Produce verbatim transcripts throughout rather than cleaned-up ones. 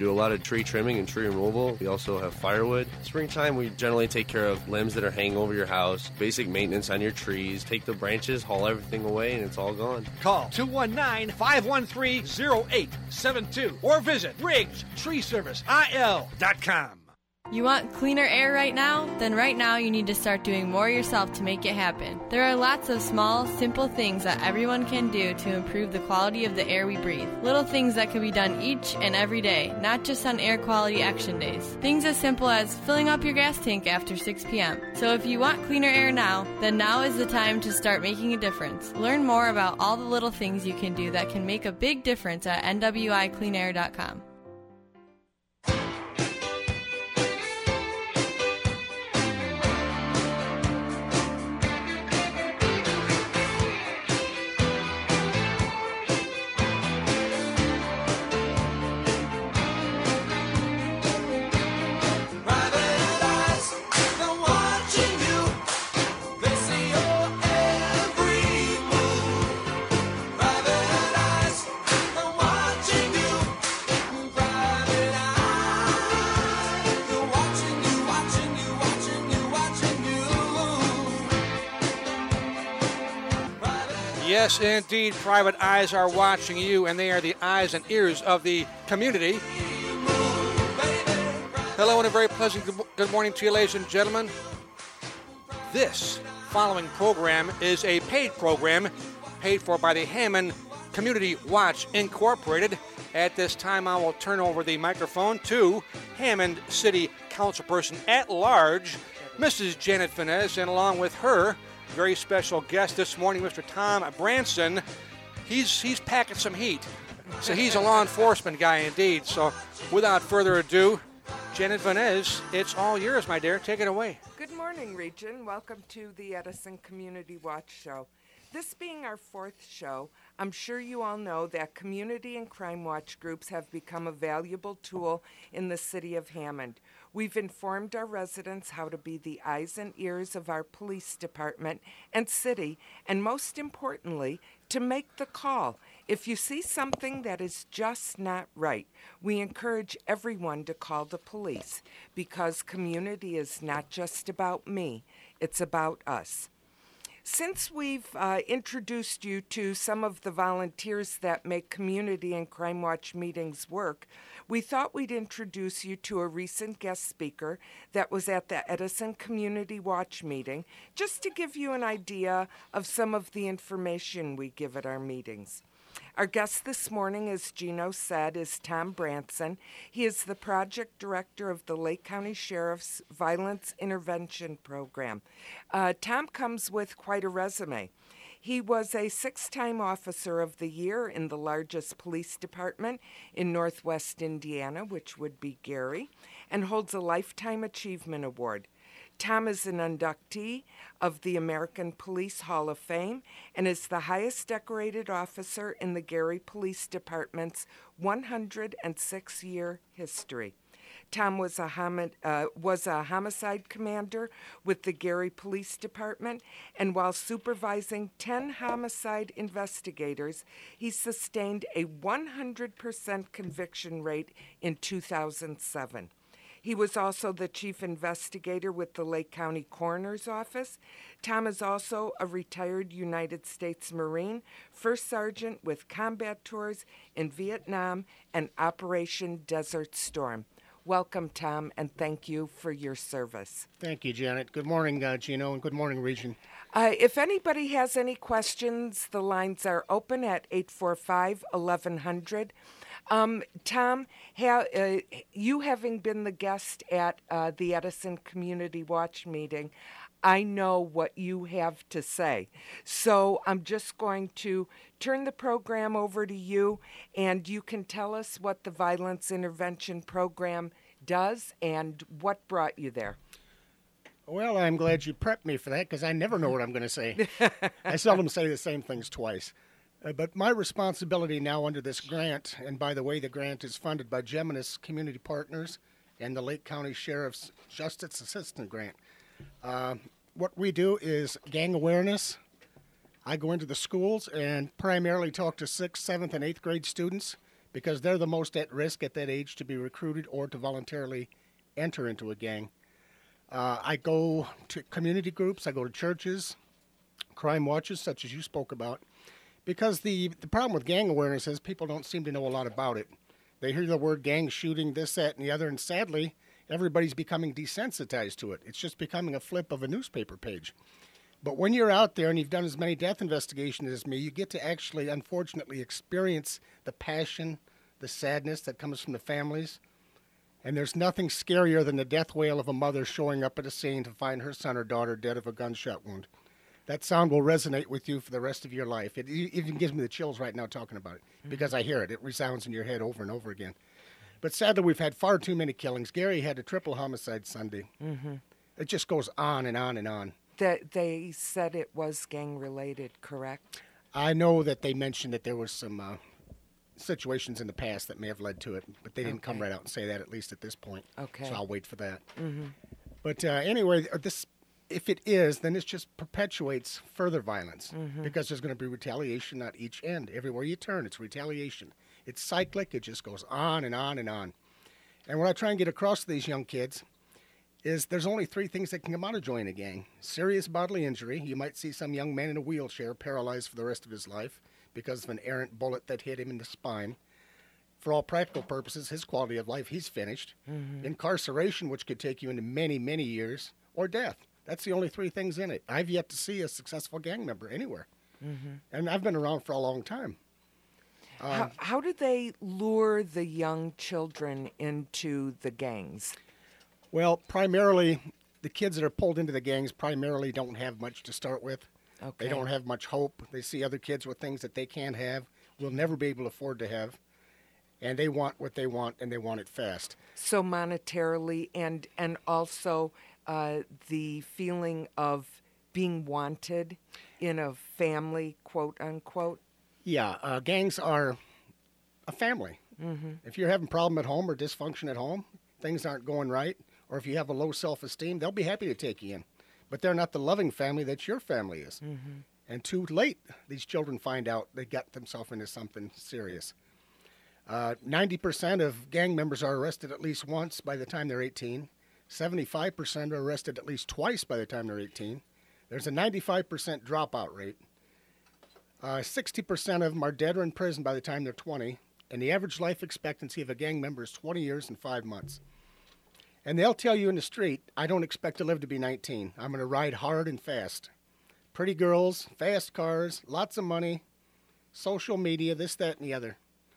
do a lot of tree trimming and tree removal. We also have firewood. Springtime, we generally take care of limbs that are hanging over your house, basic maintenance on your trees, take the branches, haul everything away, and it's all gone. Call two one nine, five one three, zero eight seven two or visit Riggs Tree Service I L dot com. You want cleaner air right now? Then right now you need to start doing more yourself to make it happen. There are lots of small, simple things that everyone can do to improve the quality of the air we breathe. Little things that can be done each and every day, not just on air quality action days. Things as simple as filling up your gas tank after six p.m. So if you want cleaner air now, then now is the time to start making a difference. Learn more about all the little things you can do that can make a big difference at N W I clean air dot com. Yes, indeed, private eyes are watching you, and they are the eyes and ears of the community. Hello, and a very pleasant good morning to you, ladies and gentlemen. This following program is a paid program paid for by the Hammond Community Watch Incorporated. At this time, I will turn over the microphone to Hammond City Councilperson at Large, Missus Janet Vanez, and along with her, very special guest this morning, Mister Tom Branson. He's he's packing some heat. So he's a law enforcement guy indeed. So without further ado, Janet Vanez, it's all yours, my dear. Take it away. Good morning, Region. Welcome to the Edison Community Watch Show. This being our fourth show, I'm sure you all know that community and crime watch groups have become a valuable tool in the city of Hammond. We've informed our residents how to be the eyes and ears of our police department and city, and most importantly, to make the call. If you see something that is just not right, we encourage everyone to call the police, because community is not just about me, it's about us. Since we've uh, introduced you to some of the volunteers that make community and crime watch meetings work, we thought we'd introduce you to a recent guest speaker that was at the Edison Community Watch meeting, just to give you an idea of some of the information we give at our meetings. Our guest this morning, as Gino said, is Tom Branson. He is the project director of the Lake County Sheriff's Violence Intervention Program. Uh, Tom comes with quite a resume. He was a six-time Officer of the Year in the largest police department in Northwest Indiana, which would be Gary, and holds a Lifetime Achievement Award. Tom is an inductee of the American Police Hall of Fame and is the highest decorated officer in the Gary Police Department's one hundred six year history. Tom was a, homi- uh, was a homicide commander with the Gary Police Department, and while supervising ten homicide investigators, he sustained a one hundred percent conviction rate in two thousand seven. He was also the chief investigator with the Lake County Coroner's Office. Tom is also a retired United States Marine, first sergeant with combat tours in Vietnam and Operation Desert Storm. Welcome, Tom, and thank you for your service. Thank you, Janet. Good morning, uh, Gino, and good morning, Region. Uh, if anybody has any questions, the lines are open at eight four five, eleven hundred. Um, Tom, ha- uh, you having been the guest at uh, the Edison Community Watch meeting, I know what you have to say. So I'm just going to turn the program over to you, and you can tell us what the Violence Intervention Program does and what brought you there. Well, I'm glad you prepped me for that, because I never know what I'm going to say. I seldom say the same things twice. Uh, but my responsibility now under this grant, and by the way, the grant is funded by Geminis Community Partners and the Lake County Sheriff's Justice Assistant Grant. Uh, what we do is gang awareness. I go into the schools and primarily talk to sixth, seventh, and eighth grade students because they're the most at risk at that age to be recruited or to voluntarily enter into a gang. Uh, I go to community groups, I go to churches, crime watches such as you spoke about, because the, the problem with gang awareness is people don't seem to know a lot about it. They hear the word gang shooting, this, that, and the other, and sadly, everybody's becoming desensitized to it. It's just becoming a flip of a newspaper page. But when you're out there and you've done as many death investigations as me, you get to actually, unfortunately, experience the passion, the sadness that comes from the families. And there's nothing scarier than the death wail of a mother showing up at a scene to find her son or daughter dead of a gunshot wound. That sound will resonate with you for the rest of your life. It even gives me the chills right now talking about it, mm-hmm. because I hear it. It resounds in your head over and over again. But sadly, we've had far too many killings. Gary had a triple homicide Sunday. Mm-hmm. It just goes on and on and on. That they said it was gang-related, correct? I know that they mentioned that there was some uh, situations in the past that may have led to it, but they didn't okay. come right out and say that, at least at this point. Okay. So I'll wait for that. Mm-hmm. But uh, anyway, this, if it is, then it just perpetuates further violence, mm-hmm. because there's going to be retaliation at each end. Everywhere you turn, it's retaliation. It's cyclic. It just goes on and on and on. And what I try and get across to these young kids is there's only three things that can come out of joining a gang. Serious bodily injury. You might see some young man in a wheelchair paralyzed for the rest of his life because of an errant bullet that hit him in the spine. For all practical purposes, his quality of life, he's finished. Mm-hmm. Incarceration, which could take you into many, many years, or death. That's the only three things in it. I've yet to see a successful gang member anywhere. Mm-hmm. And I've been around for a long time. Um, how, how do they lure the young children into the gangs? Well, primarily, the kids that are pulled into the gangs primarily don't have much to start with. Okay. They don't have much hope. They see other kids with things that they can't have, will never be able to afford to have. And they want what they want, and they want it fast. So monetarily, and and also uh, the feeling of being wanted in a family, quote unquote. Yeah, uh, gangs are a family. Mm-hmm. If you're having a problem at home or dysfunction at home, things aren't going right, or if you have a low self-esteem, they'll be happy to take you in. But they're not the loving family that your family is. Mm-hmm. And too late, these children find out they got themselves into something serious. Uh, ninety percent of gang members are arrested at least once by the time they're eighteen. seventy-five percent are arrested at least twice by the time they're eighteen. There's a ninety-five percent dropout rate. Uh, sixty percent of them are dead or in prison by the time they're twenty. And the average life expectancy of a gang member is twenty years and five months. And they'll tell you in the street, I don't expect to live to be nineteen. I'm going to ride hard and fast. Pretty girls, fast cars, lots of money, social media, this, that, and the other.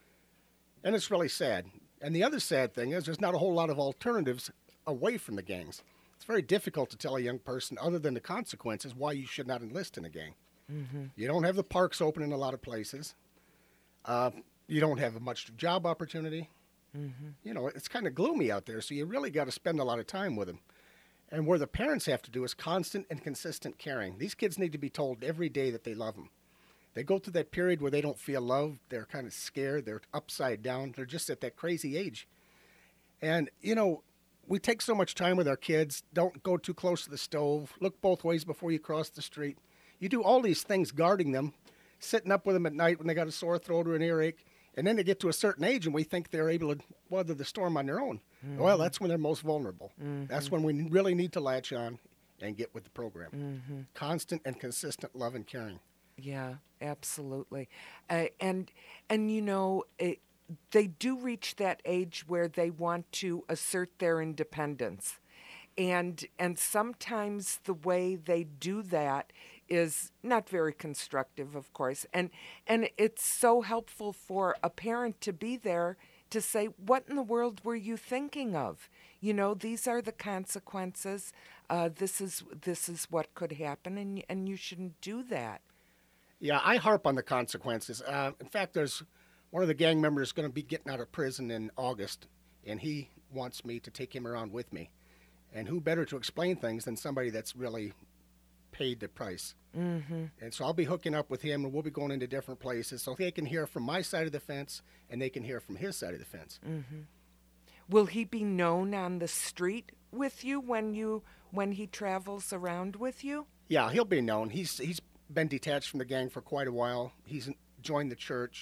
And it's really sad. And the other sad thing is there's not a whole lot of alternatives away from the gangs. It's very difficult to tell a young person, other than the consequences, why you should not enlist in a gang. Mm-hmm. You don't have the parks open in a lot of places. Uh, you don't have much job opportunity. Mm-hmm. You know, it's kind of gloomy out there, so you really got to spend a lot of time with them. And where the parents have to do is constant and consistent caring. These kids need to be told every day that they love them. They go through that period where they don't feel loved. They're kind of scared. They're upside down. They're just at that crazy age. And, you know, we take so much time with our kids. Don't go too close to the stove. Look both ways before you cross the street. You do all these things guarding them, sitting up with them at night when they got a sore throat or an earache. And then they get to a certain age and we think they're able to weather the storm on their own. Mm-hmm. Well, that's when they're most vulnerable. Mm-hmm. That's when we really need to latch on and get with the program. Mm-hmm. Constant and consistent love and caring. Yeah, absolutely. Uh, and, and you know, it, they do reach that age where they want to assert their independence. And and sometimes the way they do that is not very constructive, of course. And and it's so helpful for a parent to be there to say, what in the world were you thinking of? You know, these are the consequences. Uh, this is this is what could happen, and and you shouldn't do that. Yeah, I harp on the consequences. Uh, in fact, there's one of the gang members going to be getting out of prison in August, and he wants me to take him around with me. And who better to explain things than somebody that's really paid the price? Mm-hmm. And so I'll be hooking up with him, and we'll be going into different places so they can hear from my side of the fence, and they can hear from his side of the fence. Mm-hmm. Will he be known on the street with you when you when he travels around with you? Yeah, he'll be known. He's he's been detached from the gang for quite a while. He's joined the church,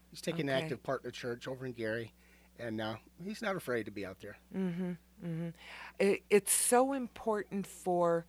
He's taking Okay. an active part in the church over in Gary, and uh, he's not afraid to be out there. Mm-hmm. Mm-hmm. It, it's so important for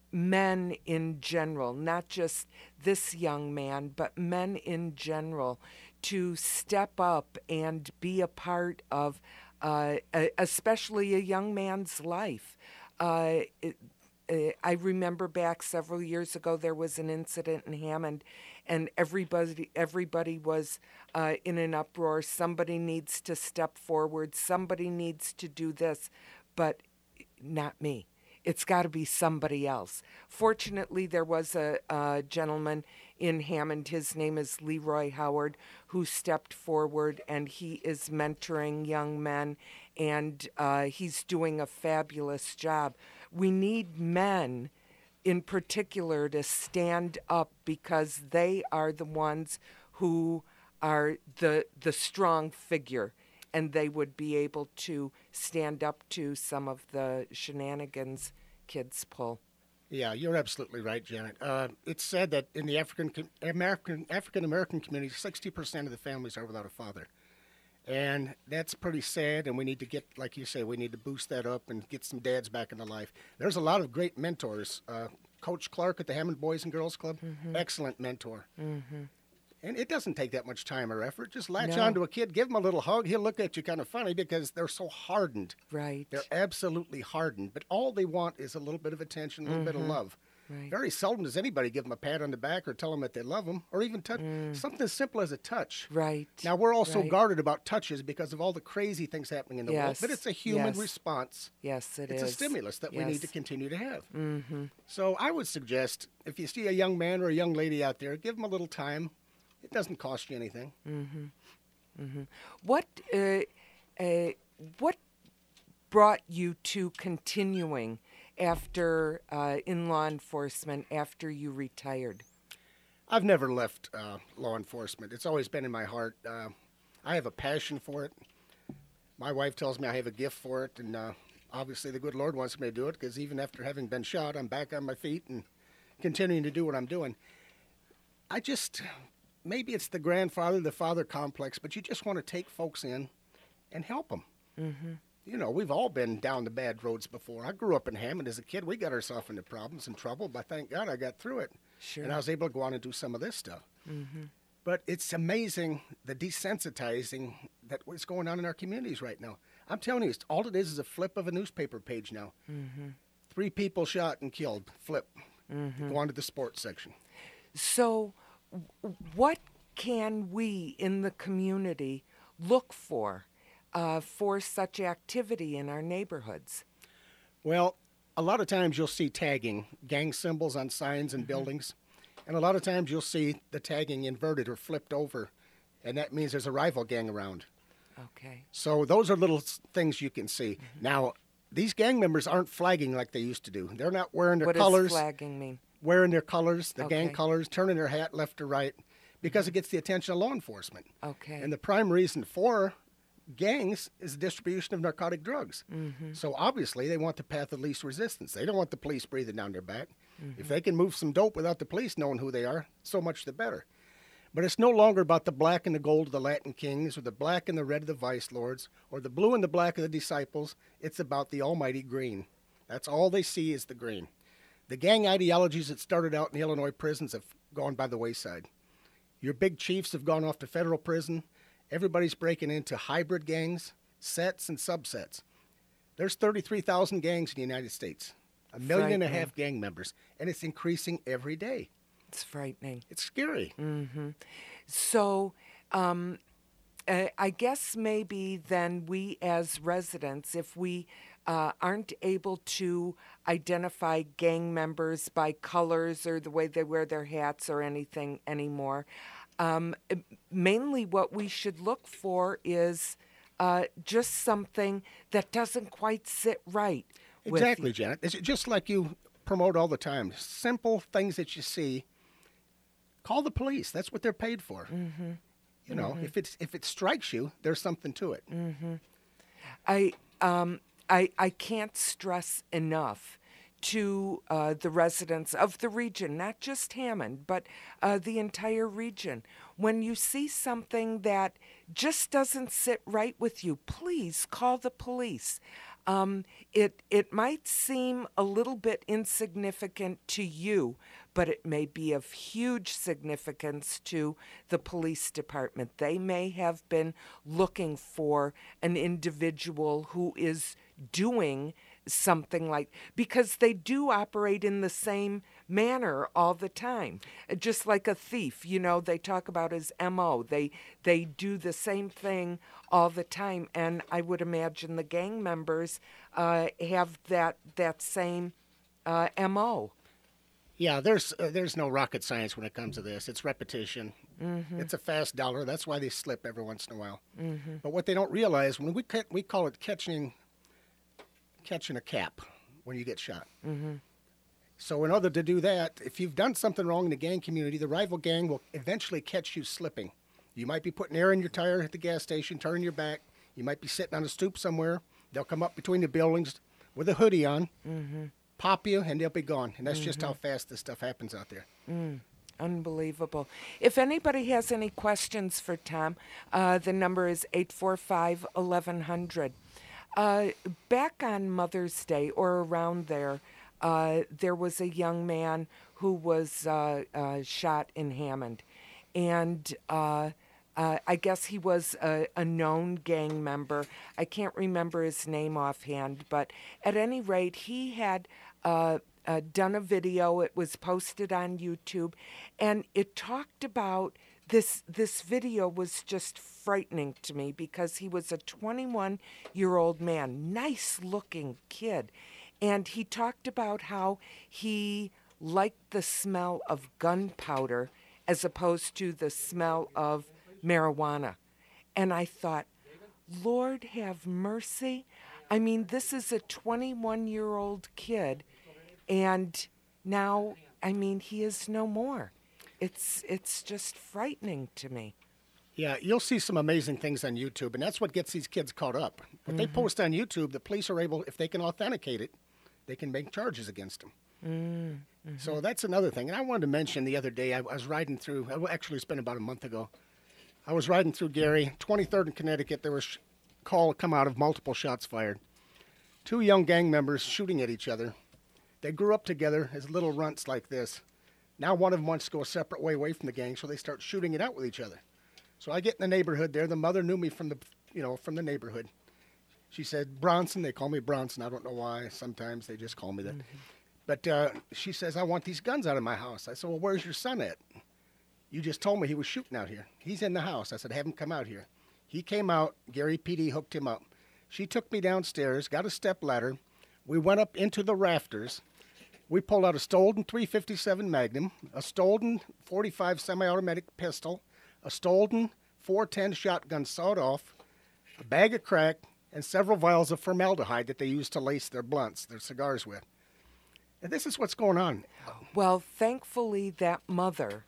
men in general, not just this young man, but men in general, to step up and be a part of, uh, a, especially a young man's life. Uh, it, uh, I remember back several years ago, there was an incident in Hammond, and everybody everybody was uh, in an uproar. Somebody needs to step forward. Somebody needs to do this, but not me. It's got to be somebody else. Fortunately, there was a, a gentleman in Hammond. His name is Leroy Howard, who stepped forward, and he is mentoring young men, and uh, he's doing a fabulous job. We need men in particular to stand up because they are the ones who are the the strong figure, and they would be able to stand up to some of the shenanigans kids pull. Yeah, you're absolutely right, Janet. Uh, it's said that in the African com- American African American community, sixty percent of the families are without a father, and that's pretty sad. And we need to get, like you say, we need to boost that up and get some dads back into life. There's a lot of great mentors. Uh, Coach Clark at the Hammond Boys and Girls Club, Mm-hmm. excellent mentor. Mm-hmm. And it doesn't take that much time or effort. Just latch No. on to a kid, give him a little hug. He'll look at you kind of funny because they're so hardened. Right. They're absolutely hardened. But all they want is a little bit of attention, a little bit of love. Right. Very seldom does anybody give them a pat on the back or tell them that they love them or even touch something as simple as a touch. Right. Now, we're also Right. guarded about touches because of all the crazy things happening in the world. Yes. But it's a human Yes. response. Yes, it it's is. a stimulus that we Yes. need to continue to have. Mm-hmm. So I would suggest if you see a young man or a young lady out there, give them a little time. It doesn't cost you anything. Mm-hmm. Mm-hmm. What uh, uh, what brought you to continuing after uh, in law enforcement after you retired? I've never left uh, law enforcement. It's always been in my heart. Uh, I have a passion for it. My wife tells me I have a gift for it, and uh, obviously the good Lord wants me to do it because even after having been shot, I'm back on my feet and continuing to do what I'm doing. I just, maybe it's the grandfather, the father complex, but you just want to take folks in and help them. Mm-hmm. You know, we've all been down the bad roads before. I grew up in Hammond as a kid. We got ourselves into problems and trouble, but thank God I got through it. Sure. And I was able to go on and do some of this stuff. Mm-hmm. But it's amazing the desensitizing that what's going on in our communities right now. I'm telling you, it's, all it is is a flip of a newspaper page now. Mm-hmm. Three people shot and killed. Flip. Mm-hmm. Go on to the sports section. So, w- what can we in the community look for uh, for such activity in our neighborhoods? Well, a lot of times you'll see tagging, gang symbols on signs and buildings. And a lot of times you'll see the tagging inverted or flipped over. And that means there's a rival gang around. Okay. So those are little s- things you can see. Now, these gang members aren't flagging like they used to do. They're not wearing their What colors. does flagging mean? Wearing their colors, the gang Okay. colors, turning their hat left to right, because it gets the attention of law enforcement. Okay. And the prime reason for gangs is the distribution of narcotic drugs. Mm-hmm. So obviously they want the path of least resistance. They don't want the police breathing down their back. Mm-hmm. If they can move some dope without the police knowing who they are, so much the better. But it's no longer about the black and the gold of the Latin kings, or the black and the red of the vice lords, or the blue and the black of the disciples. It's about the almighty green. That's all they see is the green. The gang ideologies that started out in the Illinois prisons have gone by the wayside. Your big chiefs have gone off to federal prison. Everybody's breaking into hybrid gangs, sets and subsets. There's thirty-three thousand gangs in the United States, a million and a Frightening. half gang members, and it's increasing every day. It's frightening. It's scary. Mm-hmm. So, um, uh, I guess maybe then we as residents, if we uh, aren't able to identify gang members by colors or the way they wear their hats or anything anymore, um, mainly what we should look for is uh, just something that doesn't quite sit right. with Exactly, you. Janet. It's just like you promote all the time. Simple things that you see. Call the police. That's what they're paid for. Mm-hmm. You know, Mhm. if it's if it strikes you, there's something to it. Mm-hmm. I um I I can't stress enough to uh, the residents of the region, not just Hammond, but uh, the entire region. When you see something that just doesn't sit right with you, please call the police. Um, it it might seem a little bit insignificant to you, but it may be of huge significance to the police department. They may have been looking for an individual who is doing something like, because they do operate in the same manner all the time, just like a thief. You know, they talk about his M O. They they do the same thing all the time, and I would imagine the gang members uh, have that that same uh, M O. Yeah, there's uh, there's no rocket science when it comes to this. It's repetition. Mm-hmm. It's a fast dollar. That's why they slip every once in a while. Mm-hmm. But what they don't realize, when we ca- we call it catching catching a cap when you get shot. Mm-hmm. So in order to do that, if you've done something wrong in the gang community, the rival gang will eventually catch you slipping. You might be putting air in your tire at the gas station, turning your back. You might be sitting on a stoop somewhere. They'll come up between the buildings with a hoodie on, mm-hmm. pop you, and they'll be gone. And that's mm-hmm. just how fast this stuff happens out there. Mm. Unbelievable. If anybody has any questions for Tom, uh, the number is eight four five, eleven hundred. Uh, back on Mother's Day or around there, uh, there was a young man who was uh, uh, shot in Hammond. And uh, uh, I guess he was a, a known gang member. I can't remember his name offhand, but at any rate, he had uh, uh, done a video. It was posted on YouTube, and it talked about This this video was just frightening to me because he was a twenty-one-year-old man, nice-looking kid, and he talked about how he liked the smell of gunpowder as opposed to the smell of marijuana. And I thought, Lord have mercy. I mean, this is a twenty-one-year-old kid, and now, I mean, he is no more. It's it's just frightening to me. Yeah, you'll see some amazing things on YouTube, and that's what gets these kids caught up. What mm-hmm. they post on YouTube, the police are able, if they can authenticate it, they can make charges against them. Mm-hmm. So that's another thing. And I wanted to mention the other day, I, I was riding through, actually it's been about a month ago, I was riding through Gary, twenty-third in Connecticut. There was a call come out of multiple shots fired. Two young gang members shooting at each other. They grew up together as little runts like this. Now one of them wants to go a separate way away from the gang, so they start shooting it out with each other. So I get in the neighborhood there. The mother knew me from the, you know, from the neighborhood. She said, Bronson. They call me Bronson. I don't know why. Sometimes they just call me that. Mm-hmm. But uh, she says, I want these guns out of my house. I said, well, where's your son at? You just told me he was shooting out here. He's in the house. I said, have him come out here. He came out. Gary P D hooked him up. She took me downstairs, got a step ladder. We went up into the rafters. We pulled out a stolen three fifty-seven Magnum, a stolen forty-five semi-automatic pistol, a stolen four ten shotgun sawed off, a bag of crack, and several vials of formaldehyde that they used to lace their blunts, their cigars with. And this is what's going on. Well, thankfully that mother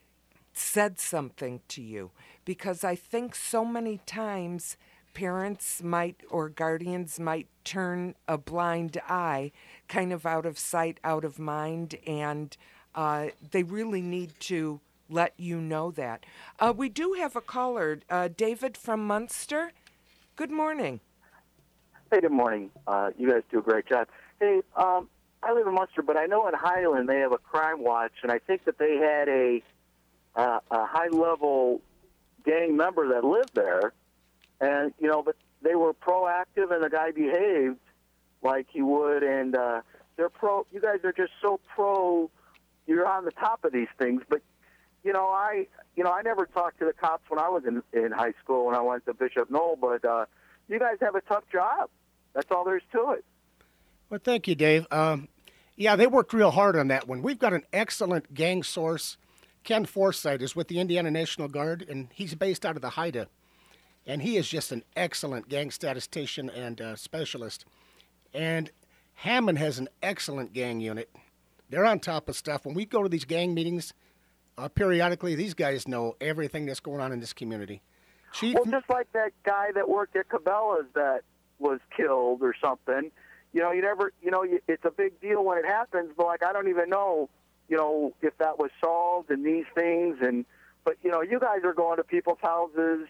said something to you, because I think so many times parents might or guardians might turn a blind eye, kind of out of sight, out of mind, and uh, they really need to let you know that. Uh, we do have a caller, uh, David from Munster. Good morning. Hey, good morning. Uh, you guys do a great job. Hey, um, I live in Munster, but I know in Highland they have a crime watch, and I think that they had a, uh, a high-level gang member that lived there. And, you know, but they were proactive, and the guy behaved like he would, and uh, they're pro. You guys are just so pro. You're on the top of these things. But, you know, I you know, I never talked to the cops when I was in, in high school when I went to Bishop Knoll, but uh, you guys have a tough job. That's all there is to it. Well, thank you, Dave. Um, yeah, they worked real hard on that one. We've got an excellent gang source. Ken Forsythe is with the Indiana National Guard, and he's based out of the Haida. And he is just an excellent gang statistician and uh, specialist. And Hammond has an excellent gang unit. They're on top of stuff. When we go to these gang meetings, uh, periodically, these guys know everything that's going on in this community. Chief, well, just like that guy that worked at Cabela's that was killed or something, you know, you never, you know, you, it's a big deal when it happens, but like I don't even know, you know, if that was solved and these things. And but you know, you guys are going to people's houses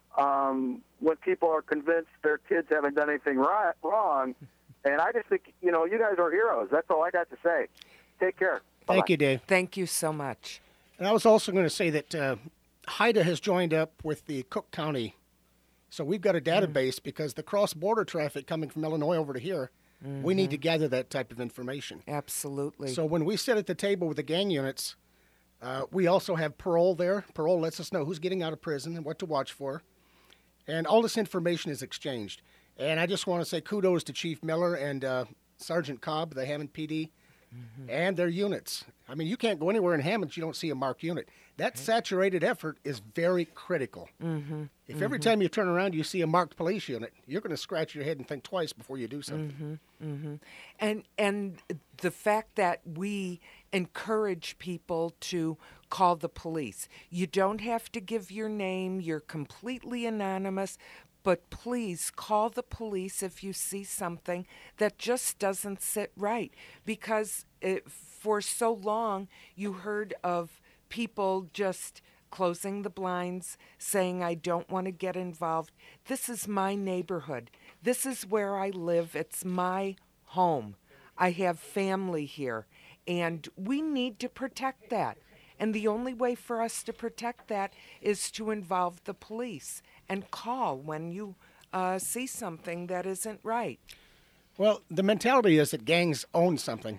um, when people are convinced their kids haven't done anything right, wrong. And I just think, you know, you guys are heroes. That's all I got to say. Take care. Bye-bye. Thank you, Dave. Thank you so much. And I was also going to say that uh, HIDA has joined up with the Cook County. So we've got a database mm. because the cross-border traffic coming from Illinois over to here, mm-hmm. we need to gather that type of information. Absolutely. So when we sit at the table with the gang units, uh, we also have parole there. Parole lets us know who's getting out of prison and what to watch for. And all this information is exchanged. And I just want to say kudos to Chief Miller and uh, Sergeant Cobb, the Hammond P D, mm-hmm. and their units. I mean, you can't go anywhere in Hammond you don't see a marked unit. That saturated effort is very critical. Mm-hmm. If mm-hmm. every time you turn around you see a marked police unit, you're going to scratch your head and think twice before you do something. Mm-hmm. Mm-hmm. And and the fact that we encourage people to call the police. You don't have to give your name. You're completely anonymous. But please call the police if you see something that just doesn't sit right. Because it, for so long, you heard of people just closing the blinds, saying, I don't want to get involved. This is my neighborhood. This is where I live. It's my home. I have family here. And we need to protect that. And the only way for us to protect that is to involve the police and call when you uh, see something that isn't right. Well, the mentality is that gangs own something.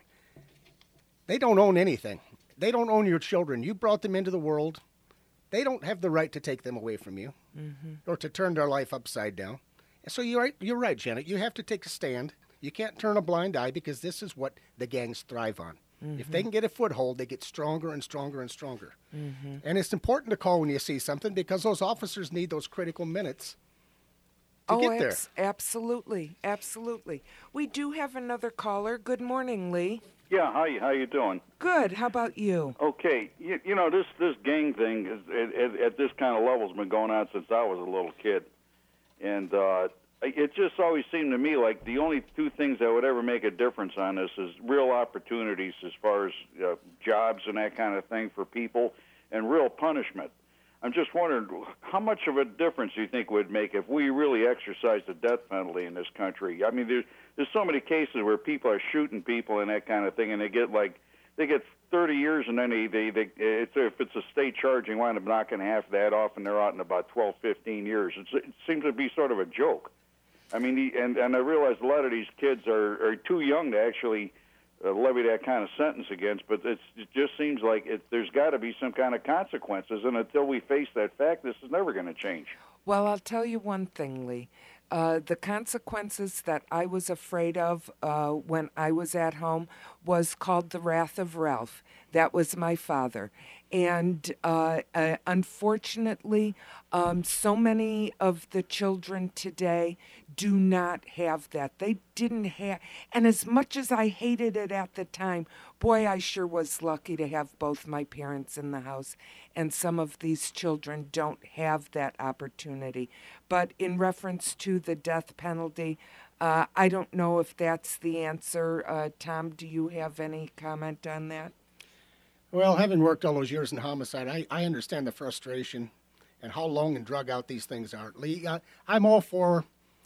They don't own anything. They don't own your children. You brought them into the world. They don't have the right to take them away from you mm-hmm. or to turn their life upside down. So you're right, you're right, Janet. You have to take a stand. You can't turn a blind eye because this is what the gangs thrive on. Mm-hmm. If they can get a foothold, they get stronger and stronger and stronger. Mm-hmm. And it's important to call when you see something because those officers need those critical minutes to oh, get there. Abs- absolutely, absolutely. We do have another caller. Good morning, Lee. Yeah, hi. How you doing? Good. How about you? Okay. You, you know, this this gang thing is, at, at this kind of level has been going on since I was a little kid, and uh, it just always seemed to me like the only two things that would ever make a difference on this is real opportunities as far as uh, jobs and that kind of thing for people, and real punishment. I'm just wondering, how much of a difference do you think it would make if we really exercised the death penalty in this country? I mean, there's there's so many cases where people are shooting people and that kind of thing, and they get like they get thirty years, and then they they, they it's, if it's a state charge, they wind up knocking half that off, and they're out in about twelve, fifteen years. It's, it seems to be sort of a joke. I mean, the, and and I realize a lot of these kids are, are too young to actually uh, levy that kind of sentence against, but it's, it just seems like it, there's got to be some kind of consequences, and until we face that fact, this is never going to change. Well, I'll tell you one thing, Lee. Uh, the consequences that I was afraid of uh, when I was at home was called the wrath of Ralph. That was my father. And uh, uh, unfortunately, um, so many of the children today do not have that. They didn't have, and as much as I hated it at the time, boy, I sure was lucky to have both my parents in the house. And some of these children don't have that opportunity. But in reference to the death penalty, uh, I don't know if that's the answer. Uh, Tom, do you have any comment on that? Well, having worked all those years in homicide, I, I understand the frustration and how long and drug out these things are. Lee, I, I'm all for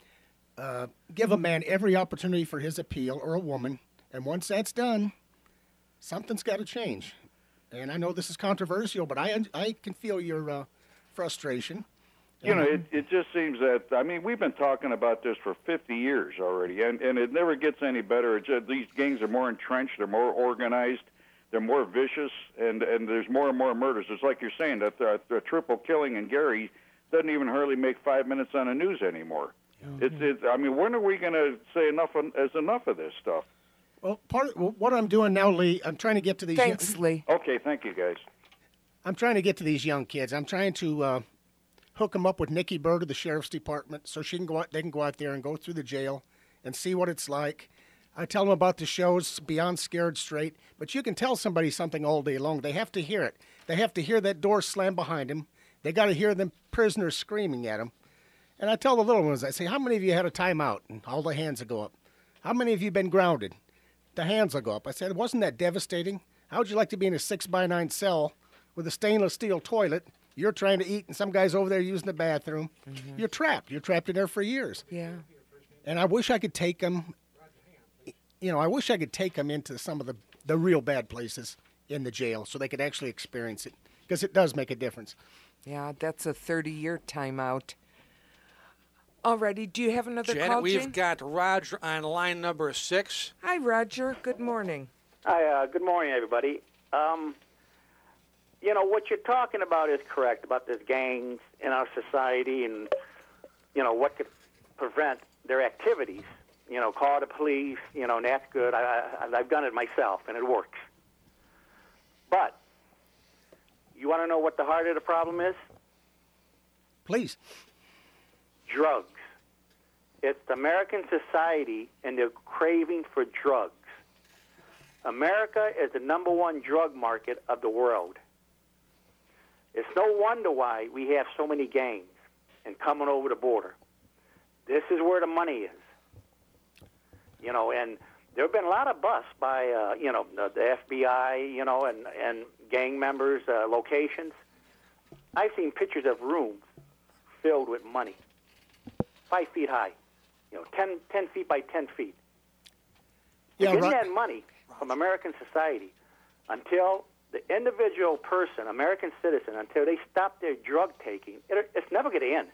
uh, give a man every opportunity for his appeal, or a woman, and once that's done, something's got to change. And I know this is controversial, but I I can feel your uh, frustration. You know, it, it just seems that, I mean, we've been talking about this for fifty years already, and, and it never gets any better. It just, these gangs are more entrenched, they're more organized, they're more vicious, and, and there's more and more murders. It's like you're saying, that the, the triple killing in Gary doesn't even hardly make five minutes on the news anymore. Mm-hmm. It's, it's, I mean, when are we going to say enough is enough of this stuff? Well, part of, well, what I'm doing now, Lee, I'm trying to get to these... Thanks, young, Lee. Okay, thank you, guys. I'm trying to get to these young kids. I'm trying to uh, hook them up with Nikki Bird of the Sheriff's Department so she can go out, they can go out there and go through the jail and see what it's like. I tell them about the shows Beyond Scared Straight, but you can tell somebody something all day long. They have to hear it. They have to hear that door slam behind them. They got to hear them prisoners screaming at them. And I tell the little ones, I say, how many of you had a timeout? And all the hands will go up. How many of you been grounded? The hands will go up. I said, wasn't that devastating? How would you like to be in a six by nine cell with a stainless steel toilet? You're trying to eat, and some guy's over there using the bathroom. Mm-hmm. You're trapped. You're trapped in there for years. Yeah. And I wish I could take them, you know, I wish I could take them into some of the, the real bad places in the jail so they could actually experience it, because it does make a difference. Yeah, that's a thirty-year timeout. Alrighty, do you have another Janet, call, we've Gene? got Roger on line number six. Hi, Roger. Good morning. Hi, uh, good morning, everybody. Um, you know, what you're talking about is correct about these gangs in our society and, you know, what could prevent their activities. You know, call the police, you know, and that's good. I, I, I've done it myself, and it works. But you want to know what the heart of the problem is? Please. Drugs. It's the American society and their craving for drugs. America is the number one drug market of the world. It's no wonder why we have so many gangs and coming over the border. This is where the money is. You know, and there have been a lot of busts by, uh, you know, the, the F B I, you know, and, and gang members' uh, locations. I've seen pictures of rooms filled with money, five feet high, you know, ten, ten feet by ten feet. Yeah, Getting right. that money from American society until the individual person, American citizen, until they stop their drug taking, it, it's never going to end.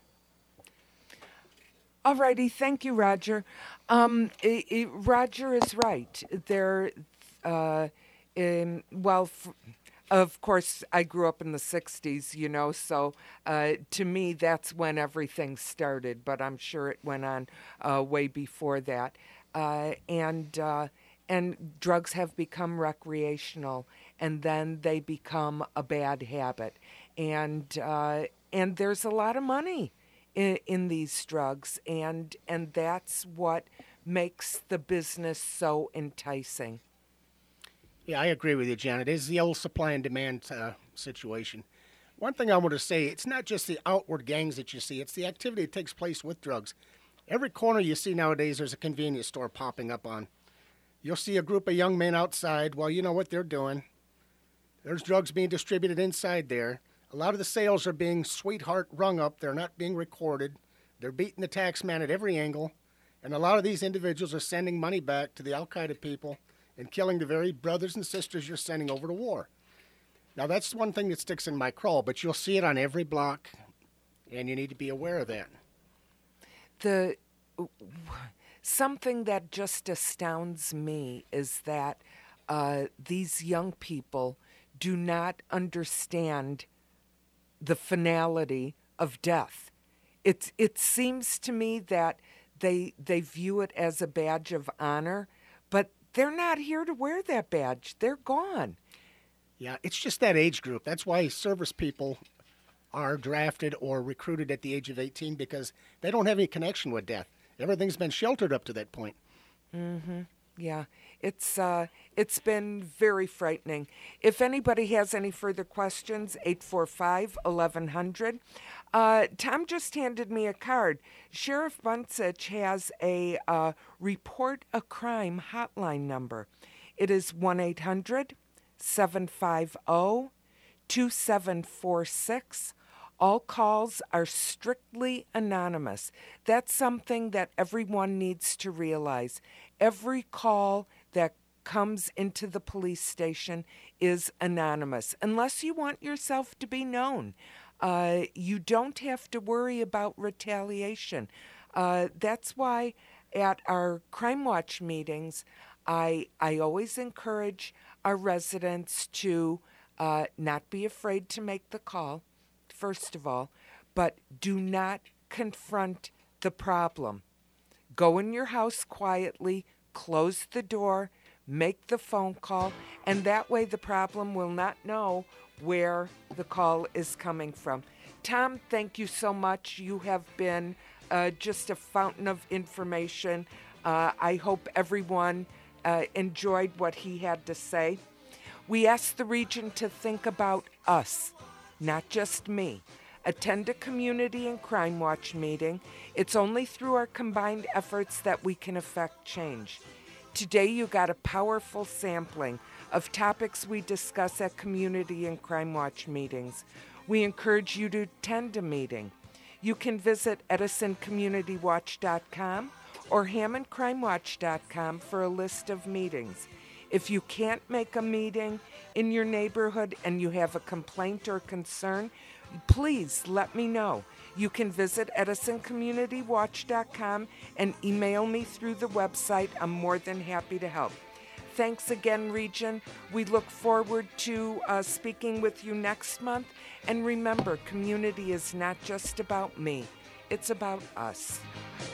All righty, thank you, Roger. Um, i i Roger is right. There, uh, in, well, f- of course, I grew up in the sixties, you know, so uh, to me, that's when everything started, but I'm sure it went on uh, way before that. Uh, and uh, and drugs have become recreational, and then they become a bad habit. And uh, and there's a lot of money In, in these drugs, and and that's what makes the business so enticing. Yeah, I agree with you, Janet. It is the old supply and demand uh, situation. One thing I want to say, it's not just the outward gangs that you see, it's the activity that takes place with drugs. Every corner you see nowadays, there's a convenience store popping up on. You'll see a group of young men outside. Well, you know what they're doing. There's drugs being distributed inside there. A lot of the sales are being sweetheart rung up. They're not being recorded. They're beating the tax man at every angle. And a lot of these individuals are sending money back to the al-Qaeda people and killing the very brothers and sisters you're sending over to war. Now, that's one thing that sticks in my craw, but you'll see it on every block, and you need to be aware of that. The something that just astounds me is that uh, these young people do not understand the finality of death. It's, it seems to me that they they view it as a badge of honor, but they're not here to wear that badge. They're gone. Yeah, it's just that age group. That's why service people are drafted or recruited at the age of eighteen, because they don't have any connection with death. Everything's been sheltered up to that point. Mm-hmm. Yeah, it's uh, it's been very frightening. If anybody has any further questions, eight four five, eleven hundred. Uh, Tom just handed me a card. Sheriff Bunsich has a uh, report a crime hotline number. It is one eight hundred, seven five zero, two seven four six. All calls are strictly anonymous. That's something that everyone needs to realize. Every call that comes into the police station is anonymous, unless you want yourself to be known. Uh, you don't have to worry about retaliation. Uh, that's why at our Crime Watch meetings, I, I always encourage our residents to uh, not be afraid to make the call, first of all, but do not confront the problem. Go in your house quietly, close the door, make the phone call, and that way the problem will not know where the call is coming from. Tom, thank you so much. You have been uh, just a fountain of information. Uh, I hope everyone uh, enjoyed what he had to say. We asked the region to think about us, not just me. Attend a Community and Crime Watch meeting. It's only through our combined efforts that we can affect change. Today you got a powerful sampling of topics we discuss at Community and Crime Watch meetings. We encourage you to attend a meeting. You can visit edison community watch dot com or hammond crime watch dot com for a list of meetings. If you can't make a meeting in your neighborhood and you have a complaint or concern, please let me know. You can visit edison community watch dot com and email me through the website. I'm more than happy to help. Thanks again, Region. We look forward to uh, speaking with you next month. And remember, community is not just about me. It's about us.